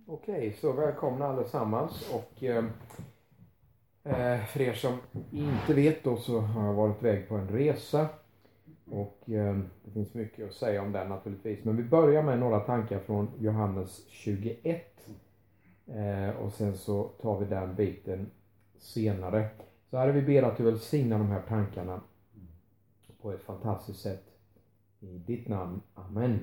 Okej, så välkomna allesammans och för er som inte vet då så har jag varit iväg på en resa och det finns mycket att säga om den naturligtvis. Men vi börjar med några tankar från Johannes 21 och sen så tar vi den biten senare. Så här är vi ber att du välsignar de här tankarna på ett fantastiskt sätt. I ditt namn, amen.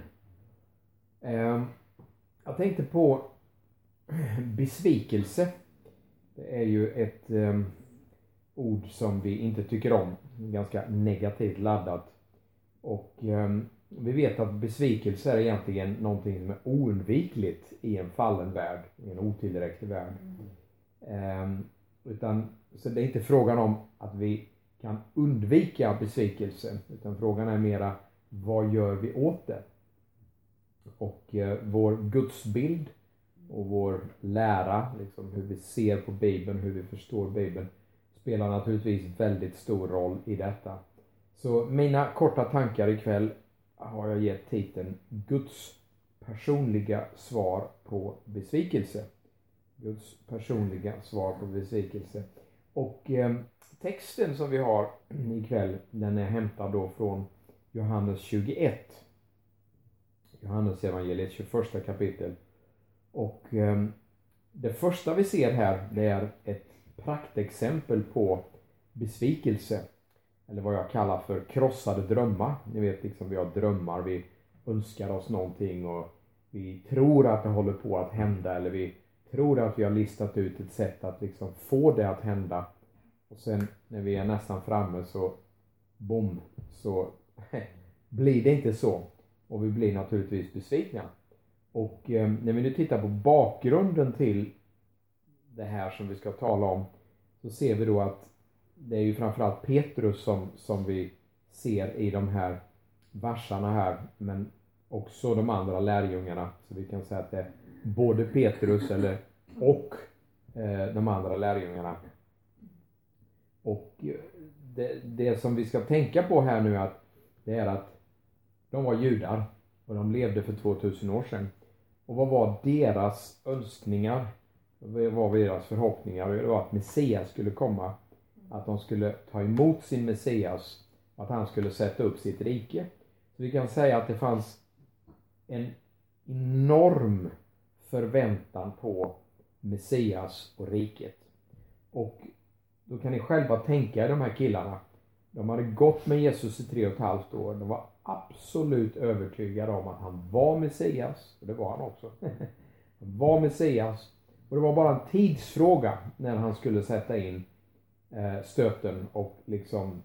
Jag tänkte på besvikelse. Det är ju ett ord som vi inte tycker om. Ganska negativt laddat. Och vi vet att besvikelse är egentligen någonting som är oundvikligt i en fallen värld. I en otillräcklig värld. Så det är inte frågan om att vi kan undvika besvikelse. Utan frågan är mera, vad gör vi åt det? Och vår gudsbild och vår lära, liksom hur vi ser på Bibeln, hur vi förstår Bibeln, spelar naturligtvis väldigt stor roll i detta. Så mina korta tankar ikväll har jag gett titeln Guds personliga svar på besvikelse. Guds personliga svar på besvikelse. Och texten som vi har ikväll, den är hämtad då från Johannes 21. Johannes evangeliet 21 kapitel. Och det första vi ser här, det är ett praktexempel på besvikelse. Eller vad jag kallar för krossade drömmar. Ni vet liksom, vi har drömmar, vi önskar oss någonting och vi tror att det håller på att hända. Eller vi tror att vi har listat ut ett sätt att liksom få det att hända. Och sen när vi är nästan framme så, boom, så blir det inte så. Och vi blir naturligtvis besvikna. Och när vi nu tittar på bakgrunden till det här som vi ska tala om, så ser vi då att det är ju framförallt Petrus som vi ser i de här versarna här, men också de andra lärjungarna. Så vi kan säga att det är både Petrus och de andra lärjungarna. Och det som vi ska tänka på här nu det är att de var judar och de levde för 2000 år sedan. Och vad var deras önskningar? Vad var deras förhoppningar? Det var att Messias skulle komma. Att de skulle ta emot sin Messias. Att han skulle sätta upp sitt rike. Så vi kan säga att det fanns en enorm förväntan på Messias och riket. Och då kan ni själva tänka er de här killarna. De hade gått med Jesus i 3,5 år. De var absolut övertygade om att han var Messias. Och det var han också. Han var Messias. Och det var bara en tidsfråga när han skulle sätta in stöten och liksom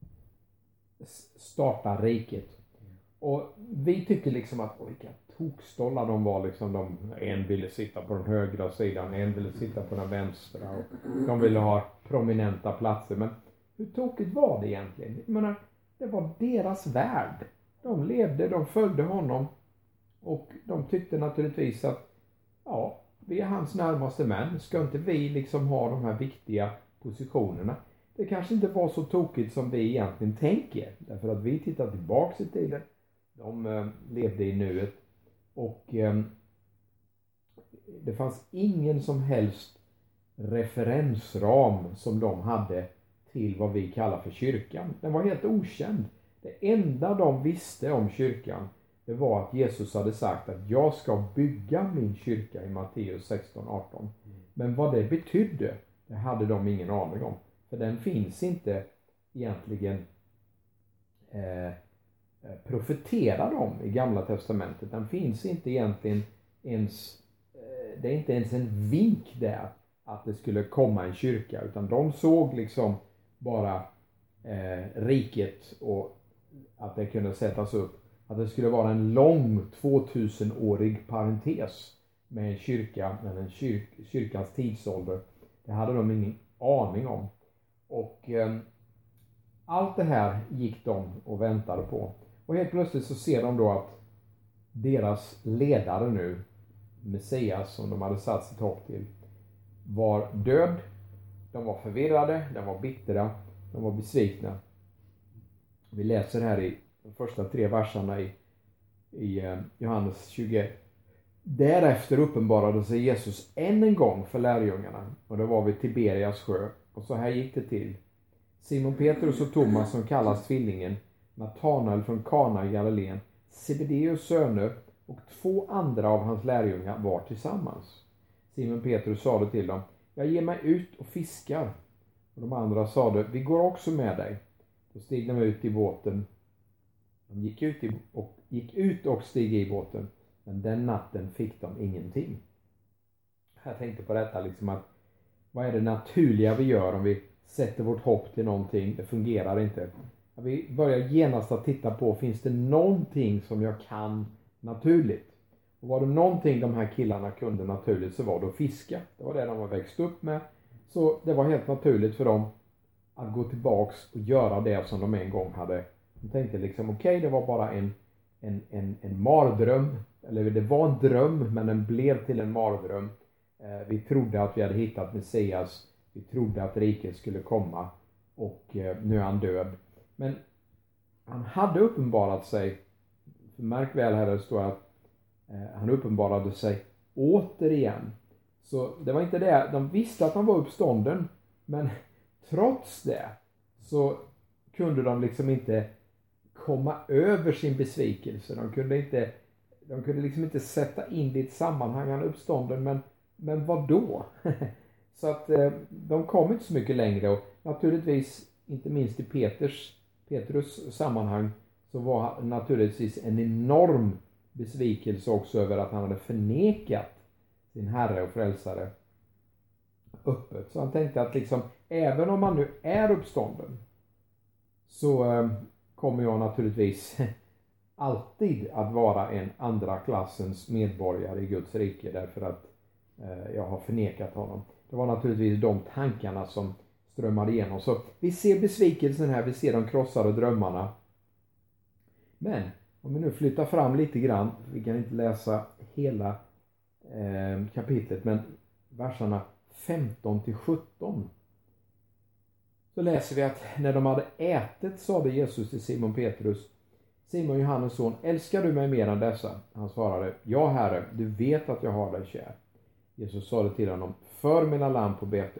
starta riket. Och vi tycker liksom att vilka tokstollar de var. Liksom en ville sitta på den högra sidan, en ville sitta på den vänstra. Och de ville ha prominenta platser. Men hur tokigt var det egentligen? Jag menar, det var deras värld. De levde, de följde honom. Och de tyckte naturligtvis att ja, vi är hans närmaste män. Ska inte vi liksom ha de här viktiga positionerna? Det kanske inte var så tokigt som vi egentligen tänker. Därför att vi tittar tillbaka i tiden. De levde i nuet. Och det fanns ingen som helst referensram som de hade till vad vi kallar för kyrkan. Den var helt okänd. Det enda de visste om kyrkan, det var att Jesus hade sagt att jag ska bygga min kyrka i Matteus 16:18. Men vad det betydde, det hade de ingen aning om. För den finns inte egentligen profeterad om i Gamla testamentet. Den finns inte egentligen ens, det är inte ens en vink där att det skulle komma en kyrka. Utan de såg liksom bara riket och att det kunde sättas upp. Att det skulle vara en lång 2000-årig parentes med en kyrka, med en kyrkans tidsålder. Det hade de ingen aning om. Och allt det här gick de och väntade på. Och helt plötsligt så ser de då att deras ledare nu, Messias som de hade satt sitt hopp till, var död. De var förvirrade, de var bittra, de var besvikna. Vi läser här i de första 3 verserna i Johannes 21 Därefter uppenbarade sig Jesus än en gång för lärjungarna, och det var vid Tiberias sjö. Och så här gick det till. Simon Petrus och Thomas, som kallas tvillingen, Natanael från Kana i Galileen, Zebedeus söner och 2 andra av hans lärjungar var tillsammans. Simon Petrus sade till dem: jag ger mig ut och fiskar. Och de andra sade: vi går också med dig. Då steg de ut i båten. De gick ut och steg i båten. Men den natten fick de ingenting. Jag tänkte på detta liksom, att vad är det naturliga vi gör om vi sätter vårt hopp till någonting? Det fungerar inte. Vi börjar genast att titta på, finns det någonting som jag kan naturligt? Och var det någonting de här killarna kunde naturligt, så var det att fiska. Det var det de var växt upp med. Så det var helt naturligt för dem att gå tillbaks och göra det som de en gång hade. De tänkte liksom, okej, det var bara en mardröm. Eller det var en dröm, men den blev till en mardröm. Vi trodde att vi hade hittat Messias. Vi trodde att riket skulle komma. Och nu är han död. Men han hade uppenbarat sig. För märk väl här, det står att han uppenbarade sig återigen. Så det var inte det. De visste att han var uppstånden. Men trots det så kunde de liksom inte komma över sin besvikelse. De kunde liksom inte sätta in det i ett sammanhang, han uppstånden. Men vad då? Så att de kom inte så mycket längre. Och naturligtvis, inte minst i Petrus sammanhang, så var naturligtvis en enorm besvikelse också över att han hade förnekat sin herre och frälsare öppet. Så han tänkte att liksom, även om man nu är uppstånden, så kommer jag naturligtvis alltid att vara en andra klassens medborgare i Guds rike, därför att jag har förnekat honom. Det var naturligtvis de tankarna som strömmade igenom. Så vi ser besvikelsen här, vi ser de krossade drömmarna. Men om vi nu flyttar fram lite grann, vi kan inte läsa hela kapitlet, men verserna 15-17. Så läser vi att när de hade ätit sade Jesus till Simon Petrus: Simon, Johannes son, älskar du mig mer än dessa? Han svarade: ja, Herre, du vet att jag har dig kär. Jesus sade till honom: för mina lamm på bete.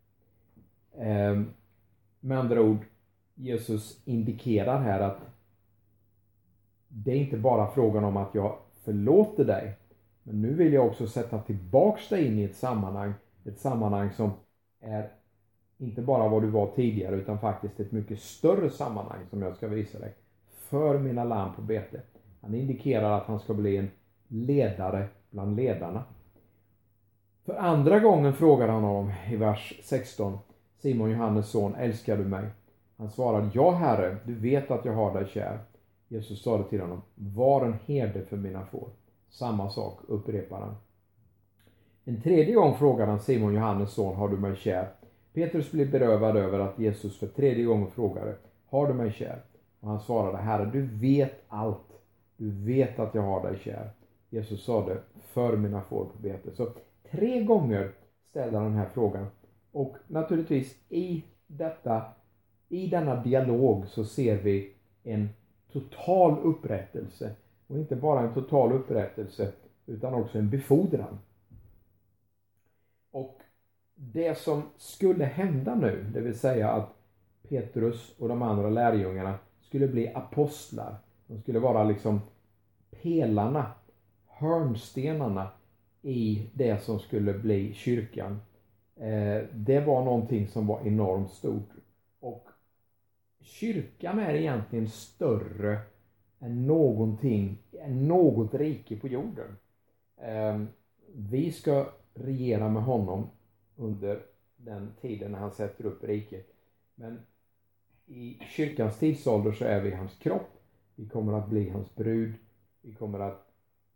Med andra ord, Jesus indikerar här att det är inte bara frågan om att jag förlåter dig, men nu vill jag också sätta tillbaks dig in i ett sammanhang som är inte bara vad du var tidigare, utan faktiskt ett mycket större sammanhang som jag ska visa dig. För mina lamm på bete. Han indikerar att han ska bli en ledare bland ledarna. För andra gången frågar han honom i vers 16: Simon, Johannes son, älskar du mig? Han svarade: ja, Herre, du vet att jag har dig kär. Jesus sa till honom: var en herde för mina får. Samma sak upprepar han. En tredje gång frågar han: Simon, Johannes son, har du mig kär? Petrus blev berövad över att Jesus för tredje gången frågade: har du mig kär? Och han svarade: Herre, du vet allt. Du vet att jag har dig kär. Jesus sade: för mina får på bete. Så 3 gånger ställde han den här frågan. Och naturligtvis i denna dialog så ser vi en total upprättelse. Och inte bara en total upprättelse, utan också en befordran. Och det som skulle hända nu, det vill säga att Petrus och de andra lärjungarna skulle bli apostlar. De skulle vara liksom pelarna, hörnstenarna i det som skulle bli kyrkan. Det var någonting som var enormt stort. Och kyrkan är egentligen större än något rike på jorden. Vi ska regera med honom under den tiden när han sätter upp riket. Men i kyrkans tidsålder så är vi hans kropp. Vi kommer att bli hans brud. Vi kommer att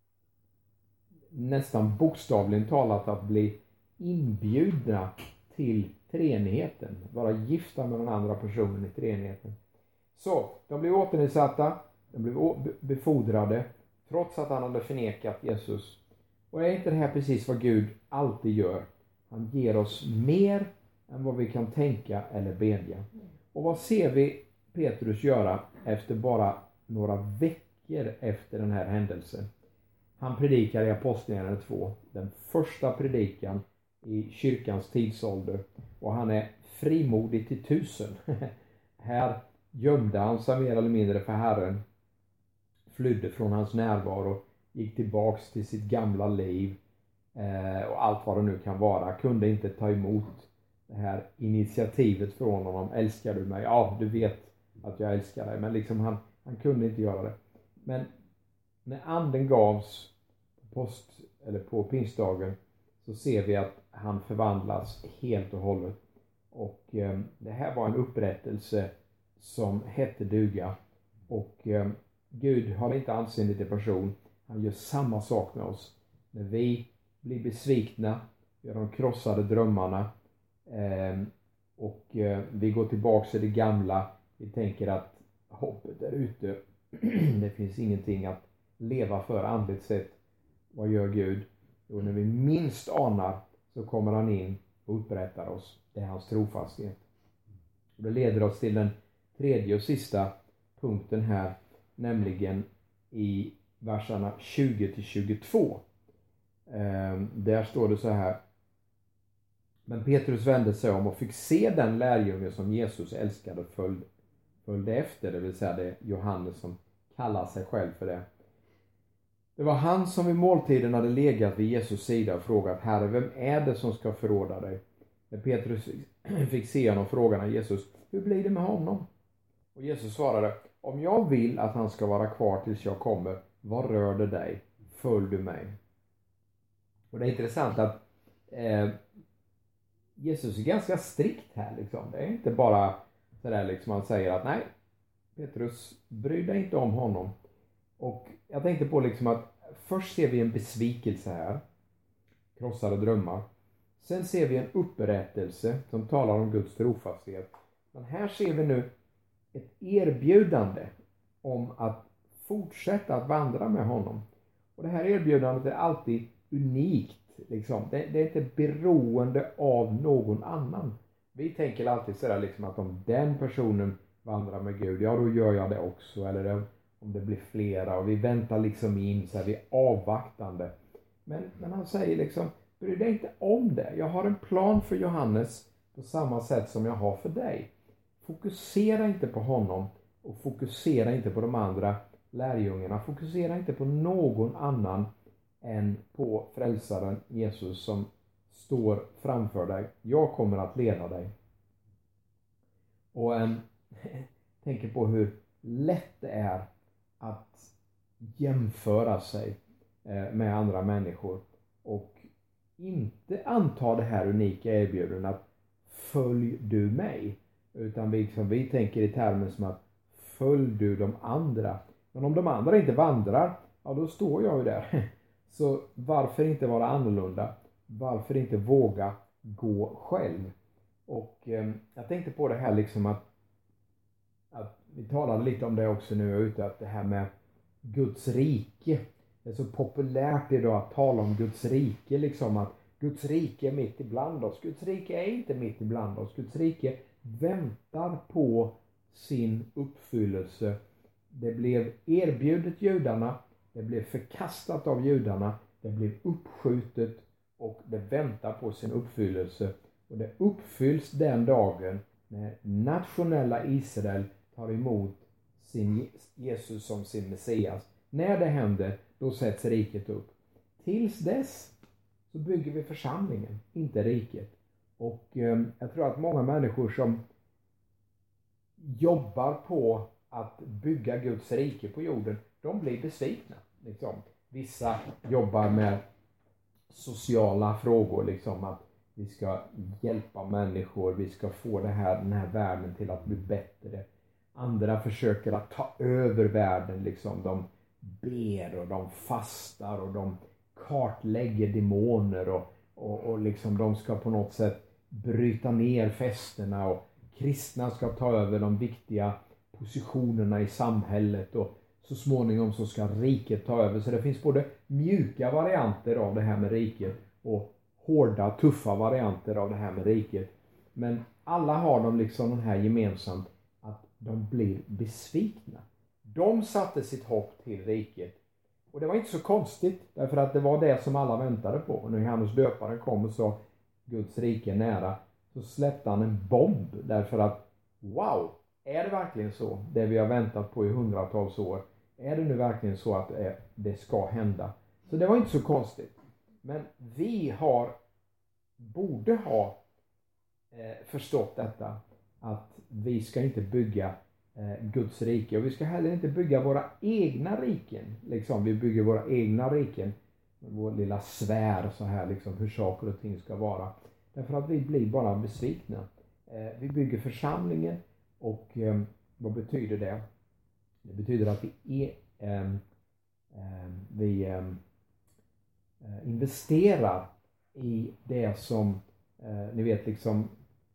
nästan bokstavligen talat att bli inbjudna till treenigheten. Vara gifta med den andra personen i treenigheten. Så, de blev återinsatta. De blev befordrade. Trots att han hade förnekat Jesus. Och är inte det här precis vad Gud alltid gör? Han ger oss mer än vad vi kan tänka eller bedja. Och vad ser vi Petrus göra efter bara några veckor efter den här händelsen? Han predikar i Apostlagärningarna 2. Den första predikan i kyrkans tidsålder. Och han är frimodig till 1000. Här gömde han sig mer eller mindre för Herren. Flydde från hans närvaro. Gick tillbaks till sitt gamla liv. Och allt vad det nu kan vara. Kunde inte ta emot det här initiativet från honom. Älskar du mig? Ja, du vet att jag älskar dig. Men liksom han kunde inte göra det. Men när anden gavs på pingstdagen, så ser vi att han förvandlas helt och hållet. Och det här var en upprättelse som hette duga. Och Gud har inte anseende till person. Han gör samma sak med oss. När vi blir besvikna, gör de krossade drömmarna, och vi går tillbaka till det gamla. Vi tänker att hoppet är ute. Det finns ingenting att leva för andligt sett. Vad gör Gud? Jo, när vi minst anar så kommer han in och upprättar oss. Det är hans trofasthet. Och det leder oss till den tredje och sista punkten här. Nämligen i verserna 20-22. Där står det så här. Men Petrus vände sig om och fick se den lärjunge som Jesus älskade följde efter. Det vill säga det är Johannes som kallar sig själv för det. Det var han som vid måltiden hade legat vid Jesus sida och frågat: Herre, vem är det som ska förråda dig? När Petrus fick se honom frågade han Jesus: hur blir det med honom? Och Jesus svarade: om jag vill att han ska vara kvar tills jag kommer, vad rör det dig? Följ du mig. Och det är intressant att Jesus är ganska strikt här liksom. Det är inte bara sådär liksom han säger att nej, Petrus, bry dig inte om honom. Och jag tänkte på liksom att först ser vi en besvikelse här. Krossade drömmar. Sen ser vi en upprättelse som talar om Guds trofasthet. Men här ser vi nu ett erbjudande om att fortsätta att vandra med honom. Och det här erbjudandet är alltid unikt. Liksom. Det är inte beroende av någon annan. Vi tänker alltid sådär liksom att om den personen vandrar med Gud, ja då gör jag det också. Eller om det blir flera, och vi väntar liksom in så här, vi är avvaktande. Men han säger liksom, bry dig inte om det. Jag har en plan för Johannes på samma sätt som jag har för dig. Fokusera inte på honom och fokusera inte på de andra lärjungarna. Fokusera inte på någon annan än på frälsaren Jesus som står framför dig. Jag kommer att leda dig. Och tänker på hur lätt det är att jämföra sig med andra människor och inte anta det här unika erbjudandet att följ du mig, utan vi tänker i termer som att följ du de andra. Men om de andra inte vandrar, ja då står jag ju där. Så varför inte vara annorlunda? Varför inte våga gå själv? Och jag tänkte på det här liksom att vi talade lite om det också nu ute, att det här med Guds rike. Det är så populärt idag att tala om Guds rike, liksom att Guds rike är mitt ibland oss. Guds rike är inte mitt ibland oss. Guds rike väntar på sin uppfyllelse. Det blev erbjudet judarna, det blev förkastat av judarna, det blev uppskjutet och det väntar på sin uppfyllelse. Och det uppfylls den dagen när nationella Israel tar emot sin Jesus som sin Messias. När det händer, då sätts riket upp. Tills dess så bygger vi församlingen, inte riket. Och jag tror att många människor som jobbar på att bygga Guds rike på jorden, de blir besvikna. Liksom. Vissa jobbar med sociala frågor, liksom att vi ska hjälpa människor, vi ska få den här världen till att bli bättre. Andra försöker att ta över världen, liksom. De ber och de fastar och de kartlägger demoner och liksom de ska på något sätt bryta ner fästena, och kristna ska ta över de viktiga positionerna i samhället, och så småningom så ska riket ta över. Så det finns både mjuka varianter av det här med riket och hårda, tuffa varianter av det här med riket. Men alla har de liksom den här gemensamt, att de blir besvikna. De satte sitt hopp till riket. Och det var inte så konstigt, därför att det var det som alla väntade på. Och när Johannes döparen kom och sa Guds rike är nära, så släppte han en bomb. Därför att, wow, är det verkligen så? Det vi har väntat på i hundratals år. Är det nu verkligen så att det ska hända? Så det var inte så konstigt. Men vi borde ha förstått detta. Att vi ska inte bygga Guds rike. Och vi ska heller inte bygga våra egna riken. Liksom, vi bygger våra egna riken. Vår lilla sfär så här, liksom, hur saker och ting ska vara. Därför att vi blir bara besvikna. Vi bygger församlingen. Och vad betyder det? Det betyder att vi investerar i det som ni vet liksom.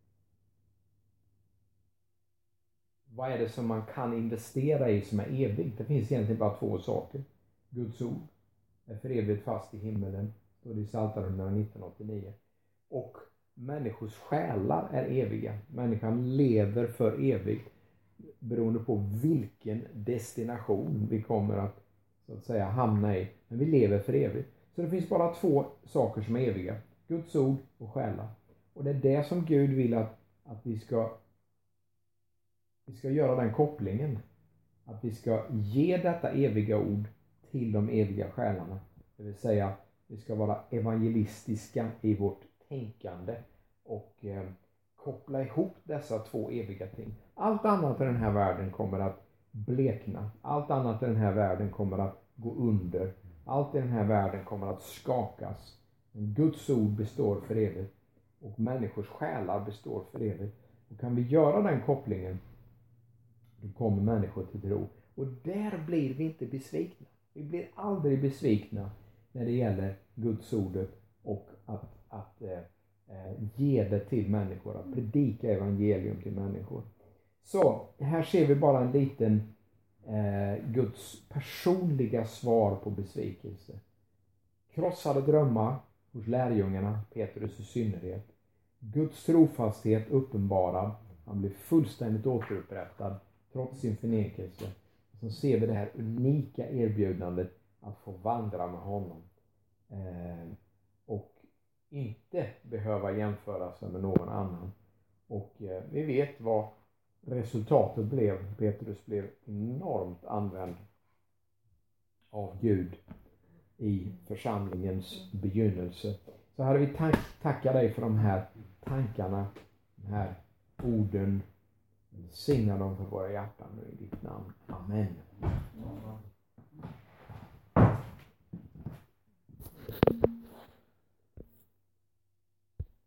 Vad är det som man kan investera i som är evigt? Det finns egentligen bara två saker. Guds ord är för evigt fast i himmelen. Då det är Psaltaren 1989. Och människors själar är eviga. Människan lever för evigt. Beroende på vilken destination vi kommer att, så att säga, hamna i. Men vi lever för evigt. Så det finns bara två saker som är eviga. Guds ord och själar. Och det är det som Gud vill att vi ska göra den kopplingen. Att vi ska ge detta eviga ord till de eviga själarna. Det vill säga, vi ska vara evangelistiska i vårt tänkande. Och koppla ihop dessa två eviga ting. Allt annat i den här världen kommer att blekna. Allt annat i den här världen kommer att gå under. Allt i den här världen kommer att skakas. Men Guds ord består för evigt. Och människors själar består för evigt. Och kan vi göra den kopplingen, då kommer människor till tro. Och där blir vi inte besvikna. Vi blir aldrig besvikna när det gäller Guds ordet och att ge det till människor. Att predika evangelium till människor. Så här ser vi bara en liten Guds personliga svar på besvikelse. Krossade drömmar hos lärjungarna, Petrus i synnerhet. Guds trofasthet uppenbarad. Han blir fullständigt återupprättad trots sin förnekelse. Så ser vi det här unika erbjudandet att få vandra med honom. Och inte behöva jämföra sig med någon annan. Och vi vet vad resultatet blev. Petrus blev enormt använd av Gud i församlingens begynnelse. Så här vi tackar dig för de här tankarna, de här orden. Signa dem för våra hjärtan nu i ditt namn. Amen.